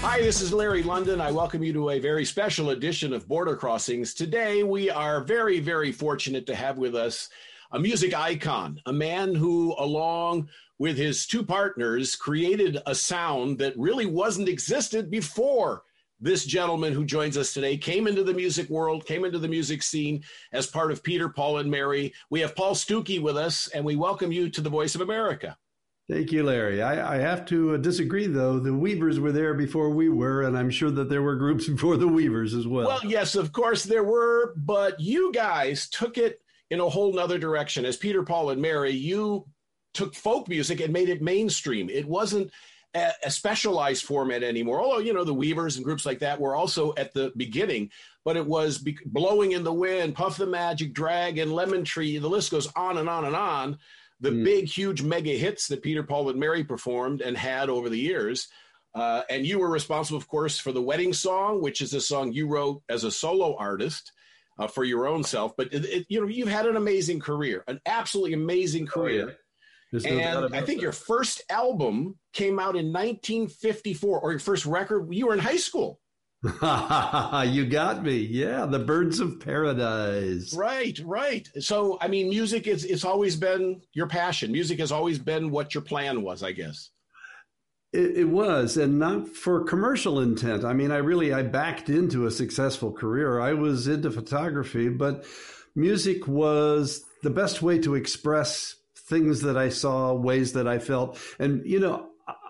Hi, this is Larry London. I welcome you to a very special edition of Border Crossings. Today, we are very, very fortunate to have with us a music icon, a man who, along with his two partners, created a sound that really wasn't existed before this gentleman who joins us today came into the music world, came into the music scene as part of Peter, Paul, and Mary. We have Paul Stookey with us, and we welcome you to the Voice of America. Thank you, Larry. I have to disagree, though. The Weavers were there before we were, and I'm sure that there were groups before the Weavers as well. Well, yes, of course there were, but you guys took it in a whole nother direction. As Peter, Paul, and Mary, you took folk music and made it mainstream. It wasn't a specialized format anymore, although, you know, the Weavers and groups like that were also at the beginning, but it was Blowing in the Wind, Puff the Magic Dragon, Lemon Tree, the list goes on and on and on. The big, huge mega hits that Peter, Paul, and Mary performed and had over the years. And you were responsible, of course, for the Wedding Song, which is a song you wrote as a solo artist for your own self. But, you know, you've had an amazing career, an absolutely amazing career. Oh, yeah. And I think your first album came out in 1954, or your first record, you were in high school. You got me. Yeah, the Birds of Paradise. Right, right. So, I mean, music it's always been your passion. Music has always been what your plan was, I guess. It was, and not for commercial intent. I mean, I backed into a successful career. I was into photography, but music was the best way to express things that I saw, ways that I felt. And, you know,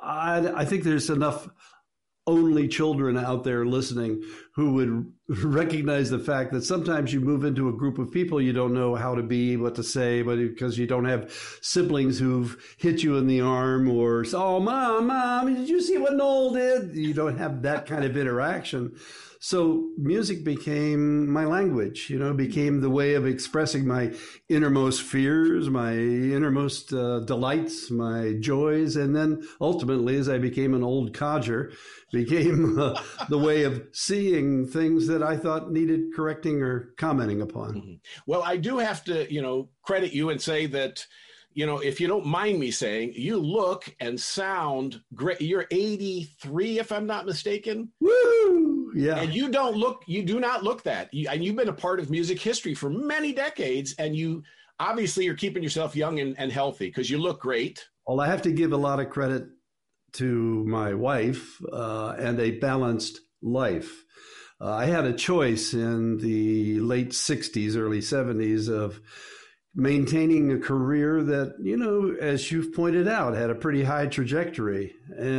I think there's enough only children out there listening who would recognize the fact that sometimes you move into a group of people, you don't know how to be, what to say, but because you don't have siblings who've hit you in the arm or, oh, mom, did you see what Noel did? You don't have that kind of interaction. So music became my language, you know, became the way of expressing my innermost fears, my innermost delights, my joys. And then ultimately, as I became an old codger, became the way of seeing things that I thought needed correcting or commenting upon. Mm-hmm. Well, I do have to, you know, credit you and say that, you know, if you don't mind me saying, you look and sound great. You're 83, if I'm not mistaken. Woo! Yeah. And you do not look that. And you've been a part of music history for many decades. And you obviously are keeping yourself young and healthy because you look great. Well, I have to give a lot of credit to my wife and a balanced life. I had a choice in the late 60s, early 70s of maintaining a career that, you know, as you've pointed out, had a pretty high trajectory,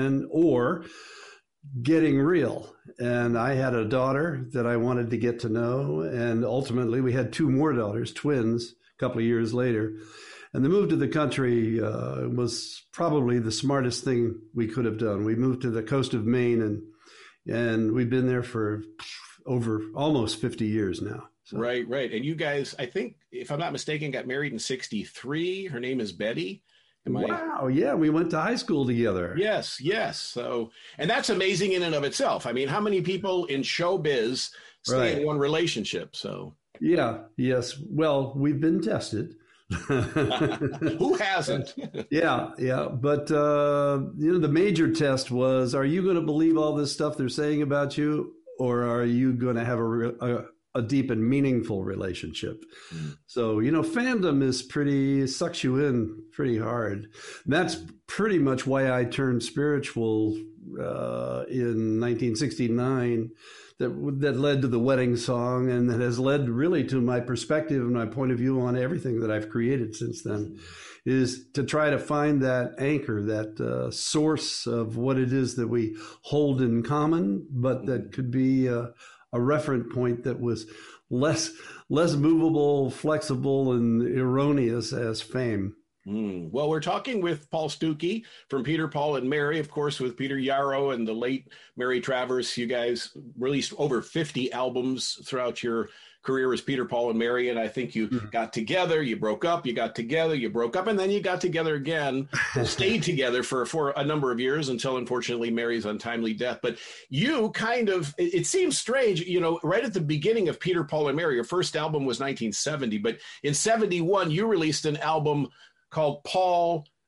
or getting real. And I had a daughter that I wanted to get to know. And ultimately, we had two more daughters, twins, a couple of years later. And the move to the country was probably the smartest thing we could have done. We moved to the coast of Maine, and we've been there for over almost 50 years now. So. Right. And you guys, I think, if I'm not mistaken, got married in 63. Her name is Betty. Wow. Yeah. We went to high school together. Yes. So, and that's amazing in and of itself. I mean, how many people in showbiz stay in one relationship? So. Yeah. Yes. Well, we've been tested. Who hasn't? Yeah. But, you know, the major test was, are you going to believe all this stuff they're saying about you, or are you going to have a deep and meaningful relationship? So, you know, fandom sucks you in pretty hard. And that's pretty much why I turned spiritual in 1969. That led to the Wedding Song, and that has led really to my perspective and my point of view on everything that I've created since then, is to try to find that anchor, that source of what it is that we hold in common, but that could be a referent point that was less movable, flexible, and erroneous as fame. Well, we're talking with Paul Stookey from Peter, Paul, and Mary, of course, with Peter Yarrow and the late Mary Travers. You guys released over 50 albums throughout your career as Peter, Paul, and Mary. And I think you got together, you broke up, you got together, you broke up, and then you got together again, stayed together for a number of years until, unfortunately, Mary's untimely death. But you kind of, it seems strange, you know, right at the beginning of Peter, Paul, and Mary, your first album was 1970, but in 71, you released an album called Paul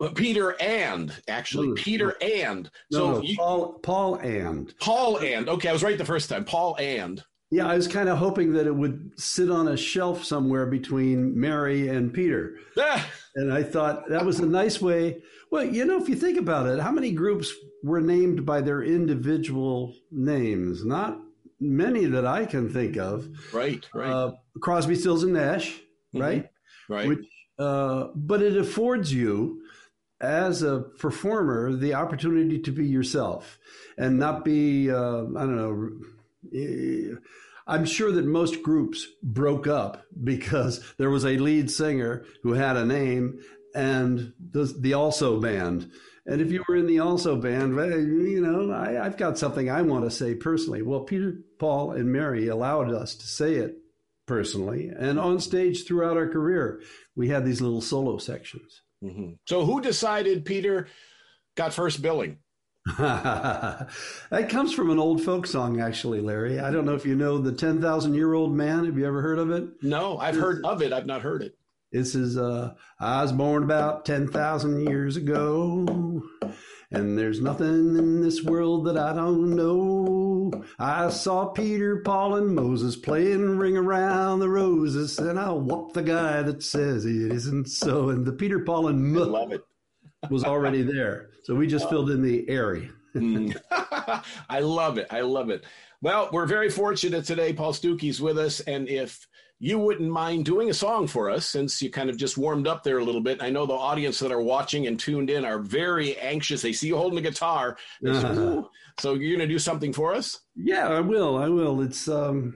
But Peter and, actually, Peter and. No, Paul and. Paul and. Okay, I was right the first time. Paul and. Yeah, I was kind of hoping that it would sit on a shelf somewhere between Mary and Peter. And I thought that was a nice way. Well, if you think about it, how many groups were named by their individual names? Not many that I can think of. Right. Crosby, Stills, and Nash, right? Right. Which, but it affords you, as a performer, the opportunity to be yourself and not be, I don't know, I'm sure that most groups broke up because there was a lead singer who had a name and the also band. And if you were in the also band, I've got something I want to say personally. Well, Peter, Paul, and Mary allowed us to say it personally. And on stage throughout our career, we had these little solo sections. Mm-hmm. So who decided Peter got first billing? That comes from an old folk song, actually, Larry. I don't know if you know the 10,000-Year-Old Man. Have you ever heard of it? No, I've heard of it. I've not heard it. This is, I was born about 10,000 years ago, and there's nothing in this world that I don't know. I saw Peter, Paul, and Moses playing Ring Around the Roses, and I'll whoop the guy that says it isn't so. And the Peter, Paul, and I love it. was already there. So we just filled in the area. I love it. I love it. Well, we're very fortunate today. Paul Stookey's with us. And if you wouldn't mind doing a song for us, since you kind of just warmed up there a little bit. I know the audience that are watching and tuned in are very anxious. They see you holding a guitar. So you're going to do something for us? Yeah, I will. It's,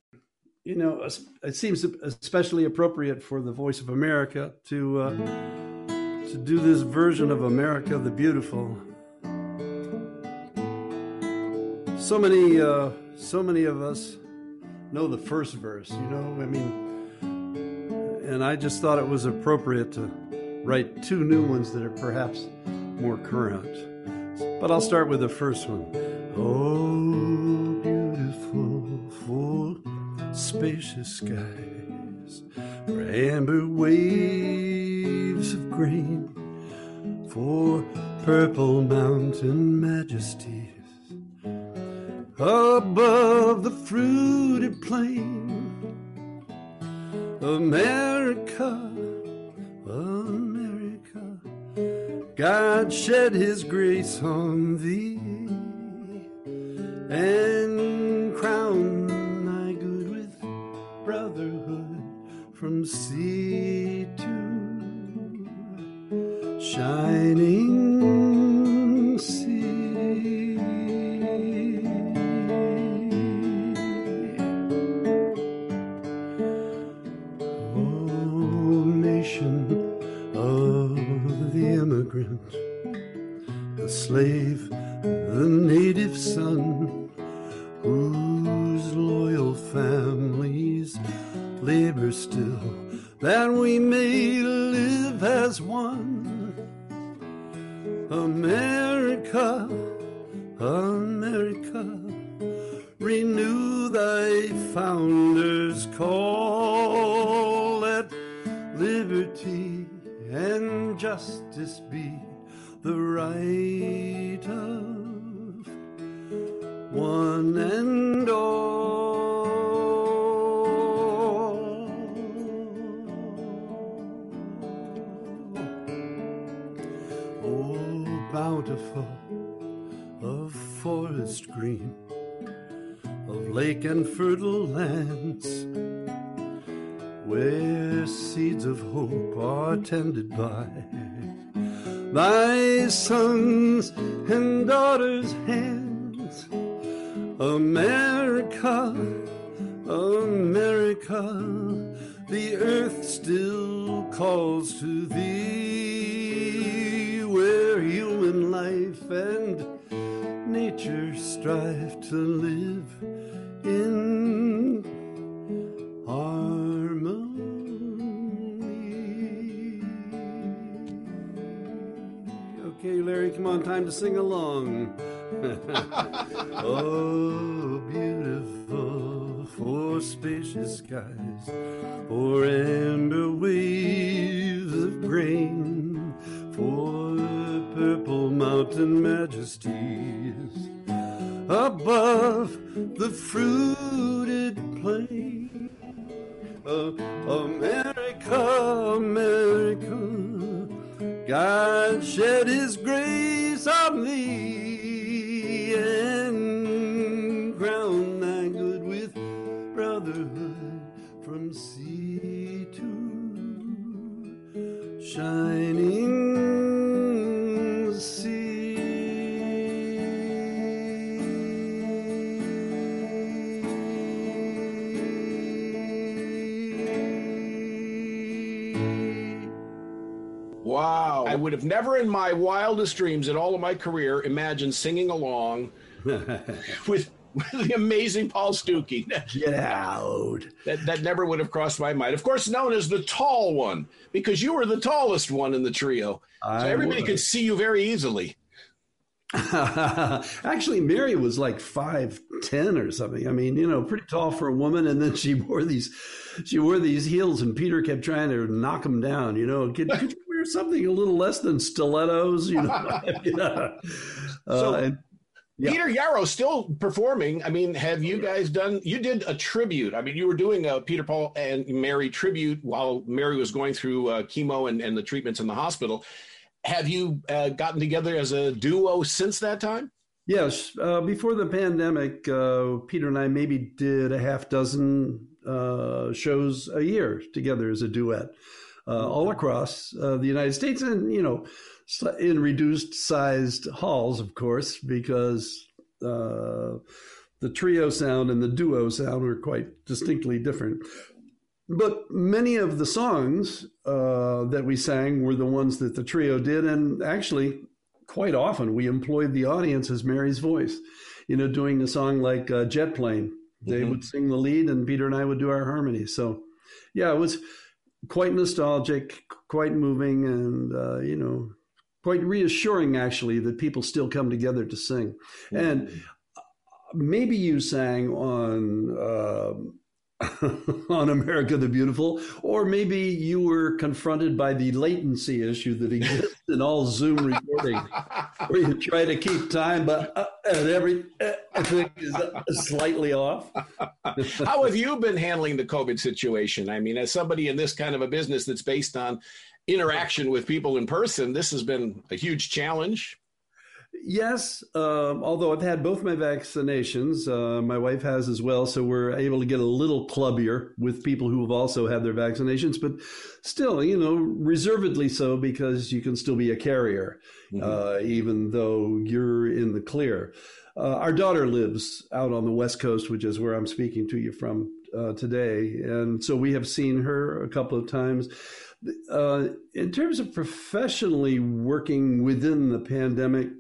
it seems especially appropriate for the Voice of America to do this version of America the Beautiful. So many of us know the first verse, and I just thought it was appropriate to write two new ones that are perhaps more current. But I'll start with the first one. Oh, beautiful for spacious skies, for amber waves of grain, for purple mountain majesties, above the fruited plain. America, America, God shed his grace on thee and crowned thy good with brotherhood from sea to shining sea. Of the immigrant, the slave, the native son, whose loyal families labor still, that we may live as one. America, America, renew thy founders' call, let liberty and justice be the right of one and all. Oh, bountiful of forest green, of lake and fertile lands, where seeds of hope are tended by thy sons and daughters' hands. America, America, the earth still calls to thee, where human life and nature strive to live in harmony. Okay, Larry, come on, time to sing along. Oh, beautiful for spacious skies, for amber waves of grain, for above the fruited plain. America, America, God shed his grace on thee and crown thy good with brotherhood from sea to shining sea. Wow. I would have never in my wildest dreams in all of my career imagined singing along with the amazing Paul Stookey. Get out. That never would have crossed my mind. Of course, known as the tall one, because you were the tallest one in the trio. So everybody could see you very easily. Actually, Mary was like 5'10" or something. I mean, pretty tall for a woman. And then she wore these heels, and Peter kept trying to knock them down. Could you wear something a little less than stilettos? Yeah. Peter Yarrow still performing. I mean, have you guys you did a tribute. I mean, you were doing a Peter, Paul, and Mary tribute while Mary was going through chemo and the treatments in the hospital. Have you gotten together as a duo since that time? Yes. Before the pandemic, Peter and I maybe did a half dozen shows a year together as a duet all across the United States, and, in reduced sized halls, of course, because the trio sound and the duo sound were quite distinctly different. But many of the songs that we sang were the ones that the trio did. And actually, quite often, we employed the audience as Mary's voice, doing a song like Jet Plane. They would sing the lead and Peter and I would do our harmony. So, yeah, it was quite nostalgic, quite moving, and, quite reassuring, actually, that people still come together to sing. And maybe you sang on on America the Beautiful, or maybe you were confronted by the latency issue that exists in all Zoom recording, where you try to keep time, but everything is slightly off. How have you been handling the COVID situation? I mean, as somebody in this kind of a business that's based on interaction with people in person, this has been a huge challenge. Yes, although I've had both my vaccinations, my wife has as well, so we're able to get a little clubbier with people who have also had their vaccinations, but still, reservedly so, because you can still be a carrier, even though you're in the clear. Our daughter lives out on the West Coast, which is where I'm speaking to you from today, and so we have seen her a couple of times. In terms of professionally working within the pandemic,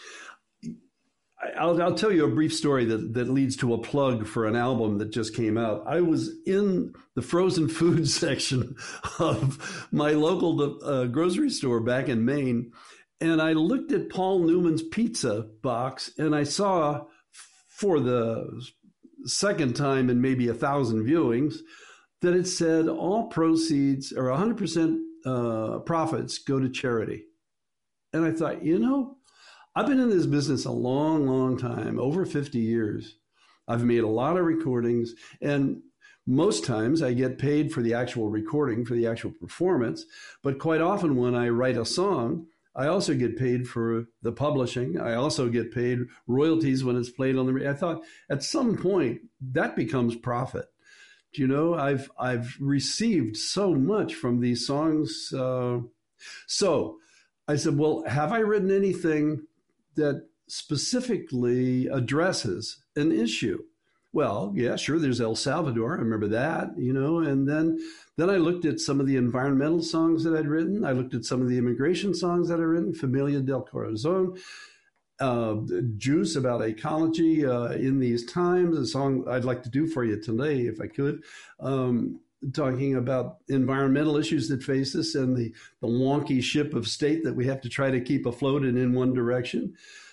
I'll tell you a brief story that leads to a plug for an album that just came out. I was in the frozen food section of my local grocery store back in Maine, and I looked at Paul Newman's pizza box, and I saw, for the second time in maybe 1,000 viewings, that it said all proceeds, or 100% profits, go to charity. And I thought, I've been in this business a long, long time, over 50 years. I've made a lot of recordings, and most times I get paid for the actual recording, for the actual performance. But quite often when I write a song, I also get paid for the publishing. I also get paid royalties when it's played on the radio. I thought at some point that becomes profit. I've received so much from these songs. So I said, well, have I written anything that specifically addresses an issue? Well, yeah, sure. There's El Salvador. I remember that, and then I looked at some of the environmental songs that I'd written. I looked at some of the immigration songs that I'd written, Familia del Corazon, Juice, about ecology in these times, a song I'd like to do for you today, if I could, talking about environmental issues that face us and the wonky ship of state that we have to try to keep afloat and in one direction.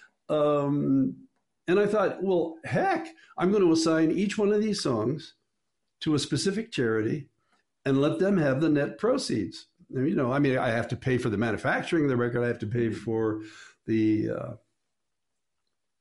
And I thought, well, heck, I'm going to assign each one of these songs to a specific charity and let them have the net proceeds. I have to pay for the manufacturing of the record. I have to pay for the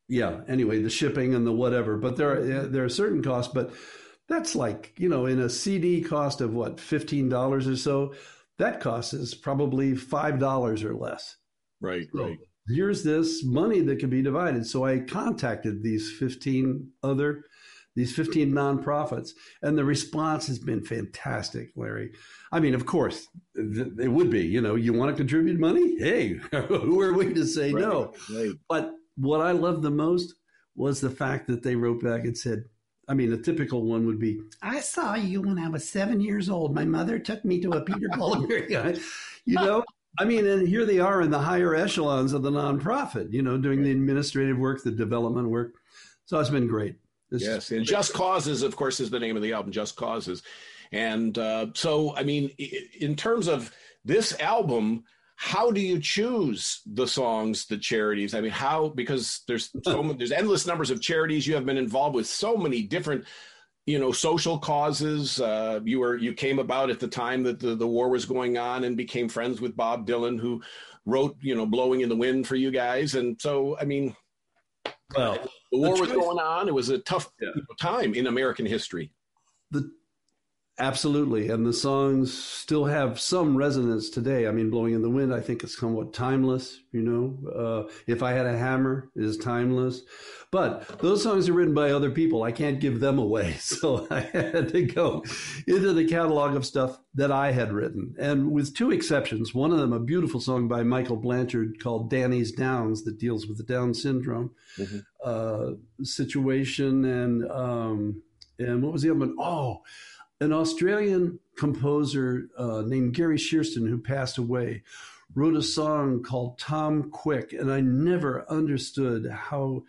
yeah. Anyway, the shipping and the whatever, but there are certain costs, but that's like, in a CD cost of what, $15 or so, that cost is probably $5 or less. Right, So right. here's this money that can be divided. So I contacted these 15 nonprofits, and the response has been fantastic, Larry. I mean, of course, it would be, you want to contribute money? Hey, who are we to say no? Right. But what I loved the most was the fact that they wrote back and said, I mean, a typical one would be, I saw you when I was 7 years old. My mother took me to a Peter Paul and Mary. I mean, and here they are in the higher echelons of the nonprofit, doing the administrative work, the development work. So it's been great. Yes, and Just Causes, of course, is the name of the album, Just Causes. And so, I mean, in terms of this album, how do you choose the songs, the charities? I mean, because there's endless numbers of charities. You have been involved with so many different, social causes. You came about at the time that the war was going on and became friends with Bob Dylan, who wrote, Blowing in the Wind for you guys. And so, I mean, well, the war was going on. It was a tough time in American history. Absolutely. And the songs still have some resonance today. I mean, Blowing in the Wind, I think is somewhat timeless, If I Had a Hammer is timeless. But those songs are written by other people. I can't give them away. So I had to go into the catalog of stuff that I had written. And with two exceptions, one of them a beautiful song by Michael Blanchard called Danny's Downs that deals with the Down syndrome situation. And what was the other one? Oh, an Australian composer named Gary Shearston, who passed away, wrote a song called Tom Quick, and I never understood how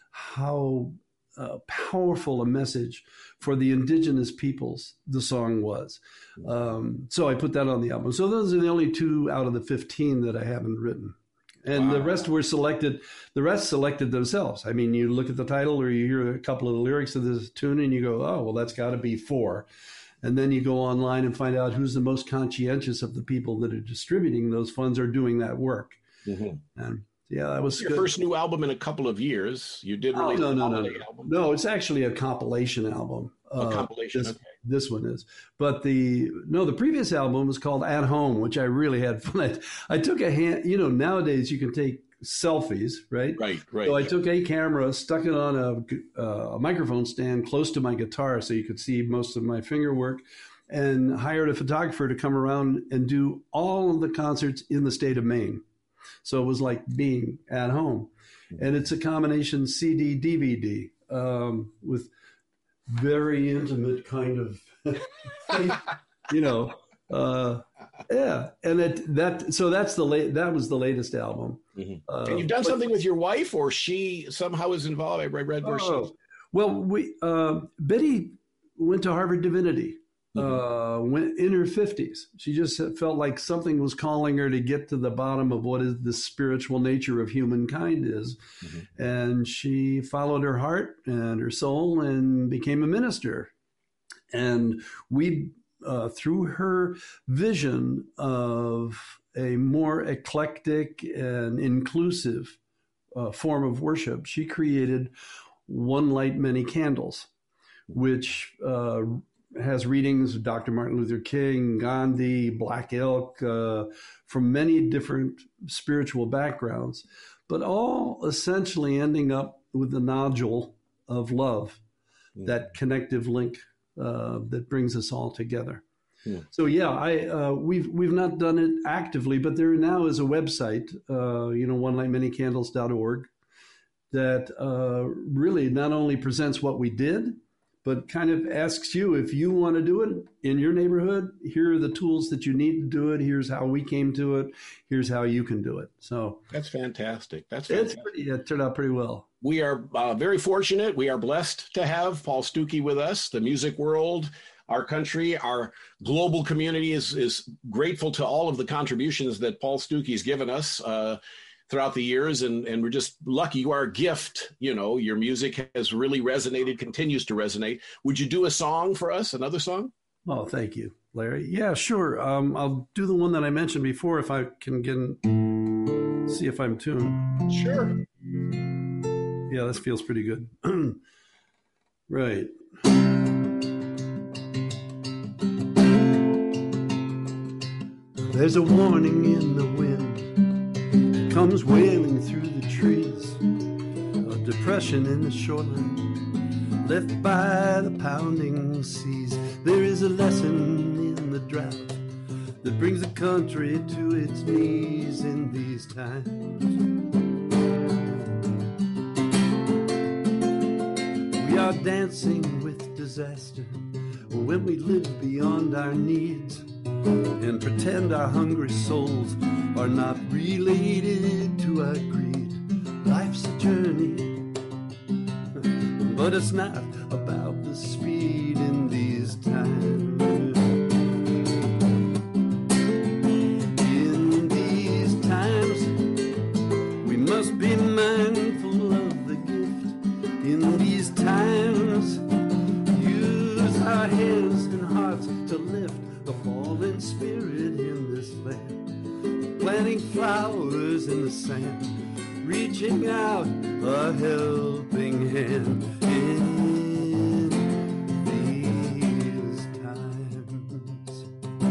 powerful a message for the indigenous peoples the song was. So I put that on the album. So those are the only 2 out of the 15 that I haven't written. And the rest were selected. The rest selected themselves. I mean, you look at the title or you hear a couple of the lyrics of this tune and you go, oh, well, that's got to be 4. And then you go online and find out who's the most conscientious of the people that are distributing those funds or doing that work. And yeah, that was your good. First new album in a couple of years. You did release no. album. No, it's actually a compilation album. A compilation. This one is. But the previous album was called At Home, which I really had fun. I took a hand, nowadays you can take selfies, right? Right. So I took a camera, stuck it on a microphone stand close to my guitar so you could see most of my finger work, and hired a photographer to come around and do all of the concerts in the state of Maine. So it was like being at home. And it's a combination CD, DVD with very intimate kind of, yeah. And that was the latest album. And you've done something with your wife, or she somehow is involved. I read where she's. Well, Betty went to Harvard Divinity. Went in her 50s. She just felt like something was calling her to get to the bottom of what is the spiritual nature of humankind is. And she followed her heart and her soul and became a minister. And we, through her vision of a more eclectic and inclusive form of worship, she created One Light, Many Candles, which has readings of Dr. Martin Luther King, Gandhi, Black Elk, from many different spiritual backgrounds, but all essentially ending up with the nodule of love, that connective link that brings us all together. So we've not done it actively, but there now is a website, onelightmanycandles.org, that really not only presents what we did, but kind of asks you, if you want to do it in your neighborhood, here are the tools that you need to do it. Here's how we came to it. Here's how you can do it. So that's fantastic. It turned out pretty well. We are very fortunate. We are blessed to have Paul Stookey with us. The music world, our country, our global community is grateful to all of the contributions that Paul Stookey's given us throughout the years, and we're just lucky. You are a gift. Your music has really resonated, continues to resonate. Would you do a song for us, another song? Oh, thank you, Larry. Yeah, sure. I'll do the one that I mentioned before if I can see if I'm tuned. Sure. Yeah, this feels pretty good. Right. There's a warning in the wind. It comes wailing through the trees. A depression in the shoreline left by the pounding seas. There is a lesson in the drought that brings the country to its knees in these times. We are dancing with disaster when we live beyond our needs and pretend our hungry souls are not related to our greed. Life's a journey, but it's not about the speed in these times. In these times, we must be mindful of the gift. In these times, use our hands and hearts to lift the fallen spirit in this land, planting flowers in the sand, reaching out a helping hand in these times.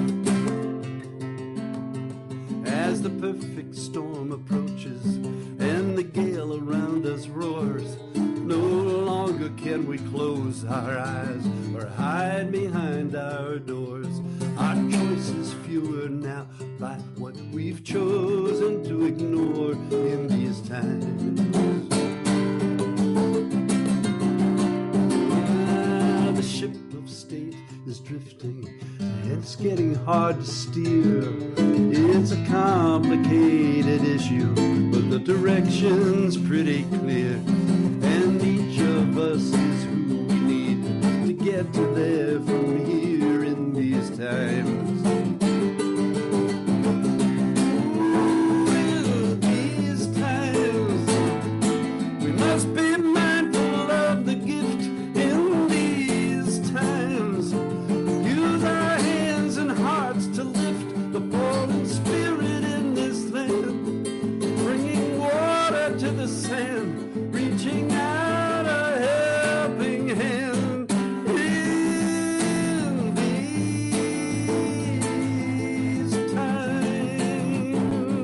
As the perfect storm approaches and the gale around us roars, no longer can we close our eyes or hide behind our doors. Our choice is fewer now by what we've chosen to ignore in these times. The ship of state is drifting and it's getting hard to steer. It's a complicated issue, but the direction's pretty clear. And each of us is who we need to get to there from here in these times. In these times, we must be mindful of the gift. In these times, use our hands and hearts to lift the fallen spirit in this land, bringing water to the sand, reaching out a helping hand in these times.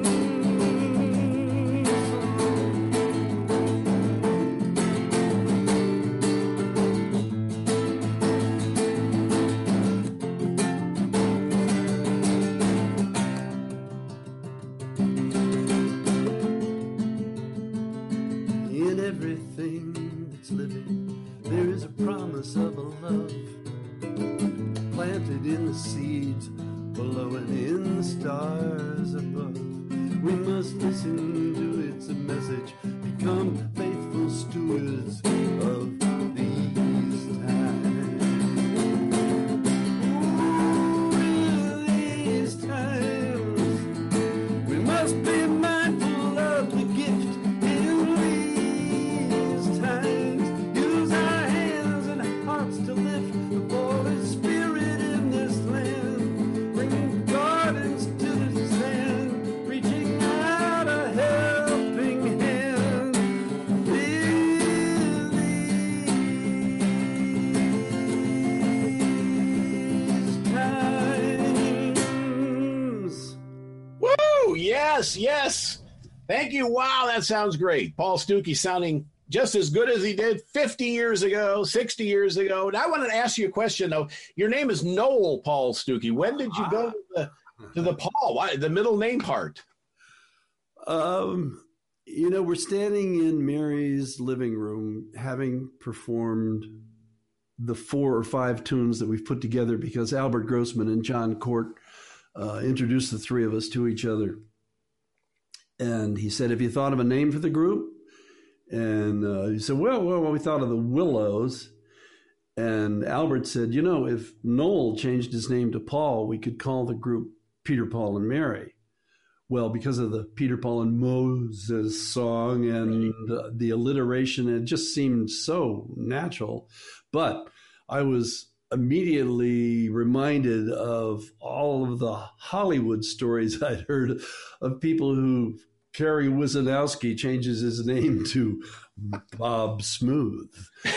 In everything that's living, there is a promise of a love planted in the seeds below and in the stars above. We must listen to its message, become faithful stewards of these times. In these times, we must be mindful of the gift. In these times, use our hands and hearts to lift the fallen spirit in this land, bringing gardens to the sand, reaching out a helping hand. In these times. Woo! Yes, yes. Thank you. Wow, that sounds great. Paul Stookey sounding just as good as he did 50 years ago, 60 years ago. And I want to ask you a question, though. Your name is Noel Paul Stookey. When did you go to the Paul? Why the middle name part? We're standing in Mary's living room having performed the 4 or 5 tunes that we've put together because Albert Grossman and John Court introduced the three of us to each other. And he said, have you thought of a name for the group? And he said, well, we thought of the Willows. And Albert said, if Noel changed his name to Paul, we could call the group Peter, Paul, and Mary. Well, because of the Peter, Paul, and Moses song and the alliteration, it just seemed so natural. But I was immediately reminded of all of the Hollywood stories I'd heard of people who Kerry Wisanowski changes his name to Bob Smooth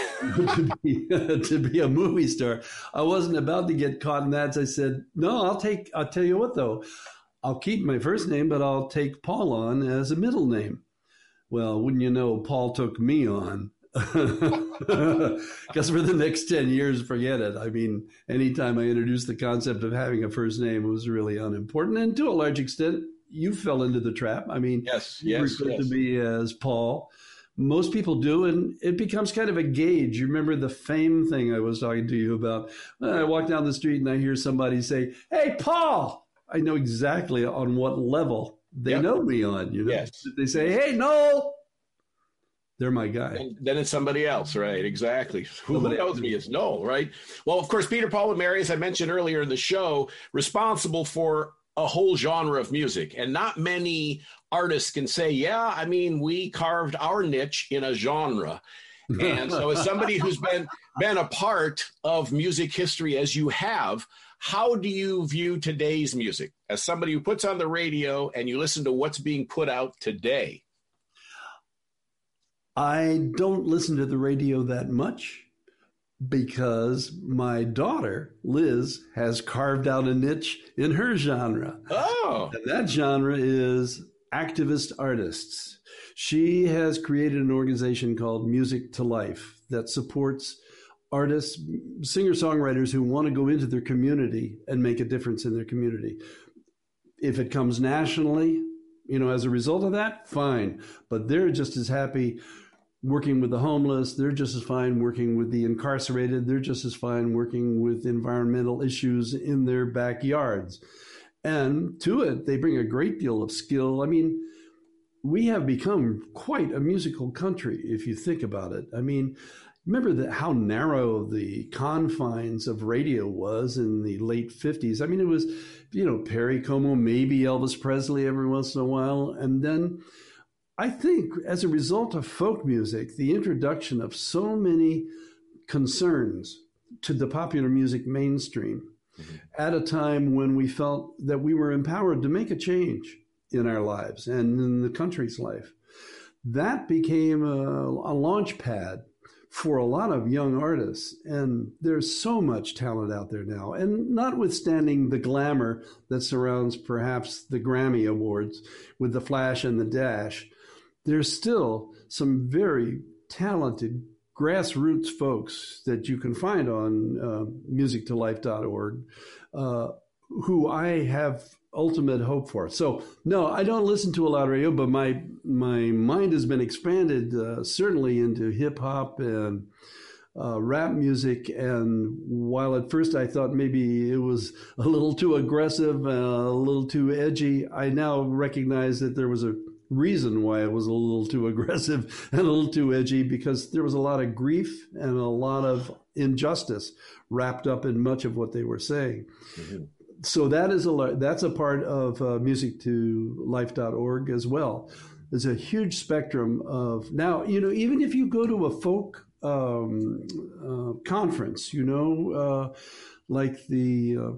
to be a movie star. I wasn't about to get caught in that. So I said, no, I'll tell you what, though. I'll keep my first name, but I'll take Paul on as a middle name. Well, wouldn't you know, Paul took me on. Because for the next 10 years, forget it. I mean, anytime I introduced the concept of having a first name, it was really unimportant. And to a large extent, you fell into the trap. I mean, you referred to me as Paul. Most people do, and it becomes kind of a gauge. You remember the fame thing I was talking to you about? I walk down the street and I hear somebody say, "Hey, Paul." I know exactly on what level they know me on. You know, they say, "Hey, Noel." They're my guy. And then it's somebody else, right? Exactly. Who knows me as Noel, right? Well, of course, Peter, Paul, and Mary, as I mentioned earlier in the show, responsible for a whole genre of music. And not many artists can say, yeah, I mean, we carved our niche in a genre. And so as somebody who's been a part of music history as you have, how do you view today's music? As somebody who puts on the radio and you listen to what's being put out today. I don't listen to the radio that much because my daughter, Liz, has carved out a niche in her genre. Oh. And that genre is activist artists. She has created an organization called Music to Life that supports artists, singer-songwriters who want to go into their community and make a difference in their community. If it comes nationally, as a result of that, fine. But they're just as happy working with the homeless. They're just as fine working with the incarcerated. They're just as fine working with environmental issues in their backyards. And to it, they bring a great deal of skill. I mean, we have become quite a musical country, if you think about it. I mean, remember how narrow the confines of radio was in the late 50s. I mean, it was, Perry Como, maybe Elvis Presley every once in a while. And then I think as a result of folk music, the introduction of so many concerns to the popular music mainstream at a time when we felt that we were empowered to make a change in our lives and in the country's life, that became a launch pad for a lot of young artists. And there's so much talent out there now. And notwithstanding the glamour that surrounds perhaps the Grammy Awards with the flash and the dash, there's still some very talented grassroots folks that you can find on musictolife.org who I have ultimate hope for. So, no, I don't listen to a lot of radio, but my mind has been expanded certainly into hip hop and rap music. And while at first I thought maybe it was a little too aggressive, a little too edgy, I now recognize that there was a reason why it was a little too aggressive and a little too edgy, because there was a lot of grief and a lot of injustice wrapped up in much of what they were saying. Mm-hmm. So that's a part of musictolife.org as well. There's a huge spectrum of now, even if you go to a folk conference, like there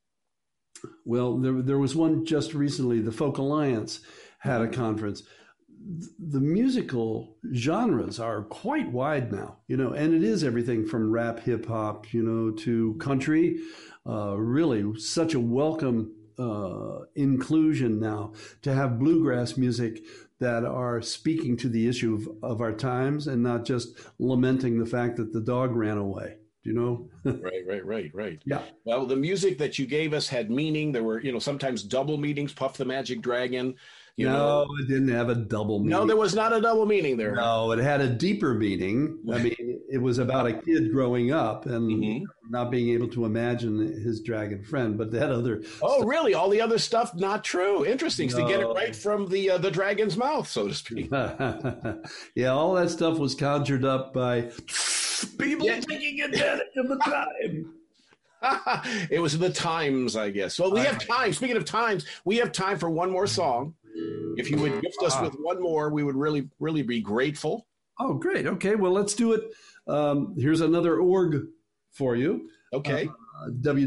was one just recently, the Folk Alliance had a conference. The musical genres are quite wide now, and it is everything from rap, hip hop, to country. Really such a welcome inclusion now to have bluegrass music that are speaking to the issue of our times and not just lamenting the fact that the dog ran away. Right. Yeah. Well, the music that you gave us had meaning. There were, sometimes double meanings. Puff the Magic Dragon. No, it didn't have a double meaning. No, there was not a double meaning there. No, it had a deeper meaning. I mean, it was about a kid growing up and not being able to imagine his dragon friend, but that other stuff. Really? All the other stuff, not true. Interesting. No. To get it right from the dragon's mouth, so to speak. Yeah, all that stuff was conjured up by people taking advantage of the time. It was the times, I guess. Well, we have time. Speaking of times, we have time for one more song. If you would gift us with one more, we would really, really be grateful. Oh, great. Okay, well, let's do it. Here's another org for you. Okay.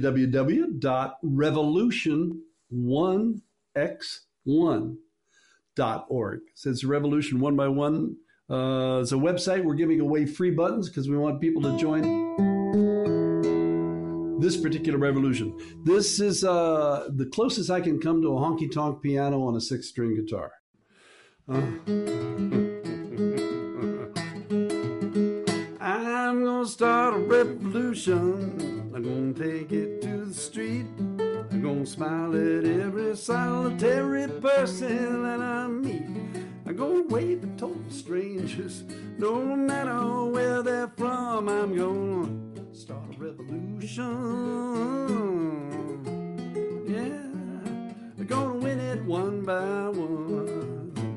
www.revolution1x1.org. revolution1by1.org. So it's Revolution One by One. It's a website. We're giving away free buttons because we want people to join this particular revolution. This is the closest I can come to a honky-tonk piano on a 6-string guitar. I'm gonna start a revolution. I'm gonna take it to the street. I'm gonna smile at every solitary person that I meet. I'm gonna wave at total strangers, no matter where they're from. I'm gonna start a revolution. Yeah, I'm gonna win it one by one.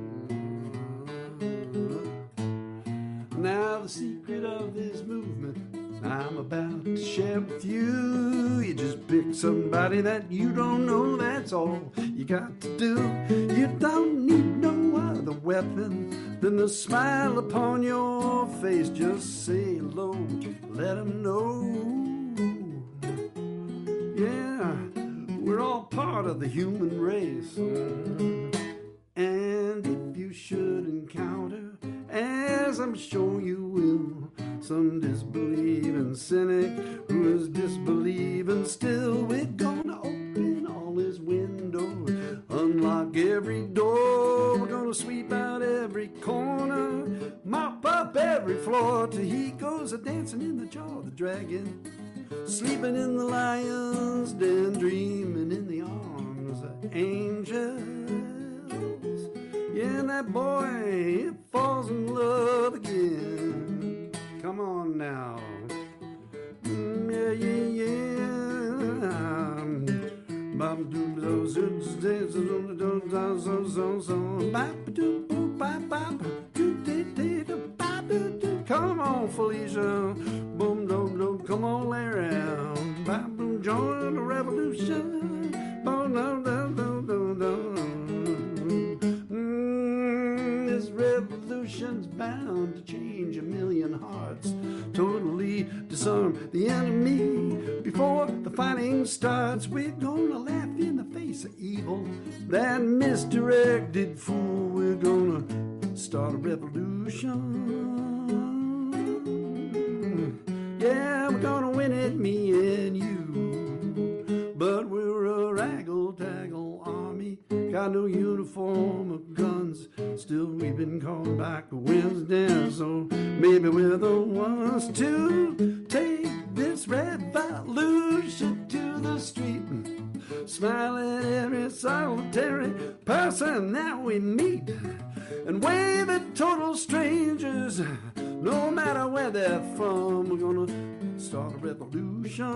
Now the secret of this movement I'm about to share with you. You just pick somebody that you don't know, that's all you got to do. You don't need no other weapon than the smile upon your face. Just say hello, let them know. Yeah, we're all part of the human race. And if you should encounter, as I'm sure you will, some disbelieving cynic who is disbelieving still, we're gonna open all his windows, unlock every door. We're gonna sweep out every corner, mop up every floor, till he goes a-dancing in the jaw of the dragon, sleeping in the lion's den, dreaming in the arms of angels. Yeah, and that boy falls in love again. Come on now. Yeah, yeah, yeah. Come on, Felicia. Boom, dum, dum. Come on, Larry. Join the revolution. Boom, dum, dum, dum, dum, dum. This revolution's bound to change a million hearts, totally disarm the enemy before the fighting starts. We're gonna laugh in the face of evil, that misdirected fool. We're gonna start a revolution. Yeah, we're gonna win it, me and you. But we're a raggle-taggle army, got no uniform or guns. Still, we've been called back Wednesday, so maybe we're the ones to take this revolution to the street. Smile at every solitary person that we meet, and wave at total strangers, no matter where they're from. We're gonna start a revolution.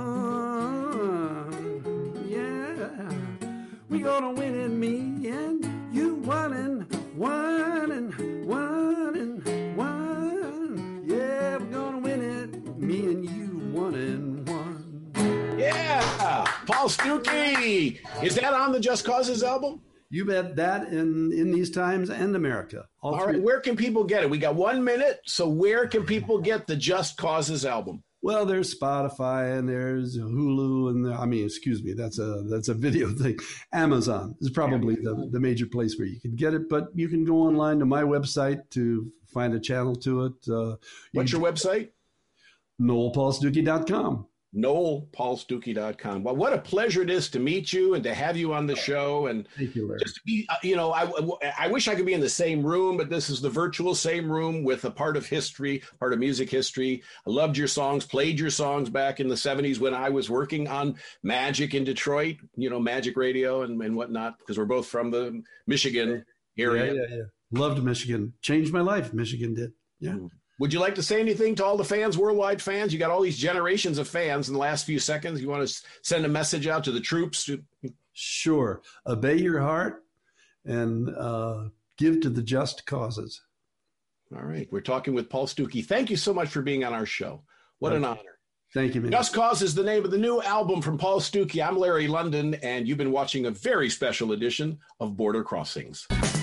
Yeah, we gonna win it, me and you, one and one and one and one. Yeah, we're gonna win it, me and you, one and one. Yeah, Paul Stookey. Is that on the Just Causes album? You bet. That in These Times and America. All right, where can people get it? We got 1 minute, so where can people get the Just Causes album? Well, there's Spotify and there's Hulu and that's a video thing. Amazon is probably the major place where you can get it, but you can go online to my website to find a channel to it. What's your website? NoelPaulStookey.com. NoelPaulStookey.com. Well, what a pleasure it is to meet you and to have you on the show. And thank you, Larry. Just to be, I wish I could be in the same room, but this is the virtual same room with a part of history, part of music history. I loved your songs, played your songs back in the 70s when I was working on Magic in Detroit, Magic Radio and whatnot, because we're both from the Michigan area. Yeah. Loved Michigan. Changed my life. Michigan did. Yeah. Mm. Would you like to say anything to all the fans, worldwide fans? You got all these generations of fans in the last few seconds. You want to send a message out to the troops? Sure. Obey your heart and give to the just causes. All right. We're talking with Paul Stookey. Thank you so much for being on our show. What an honor. Thank you, man. Just Cause is the name of the new album from Paul Stookey. I'm Larry London, and you've been watching a very special edition of Border Crossings.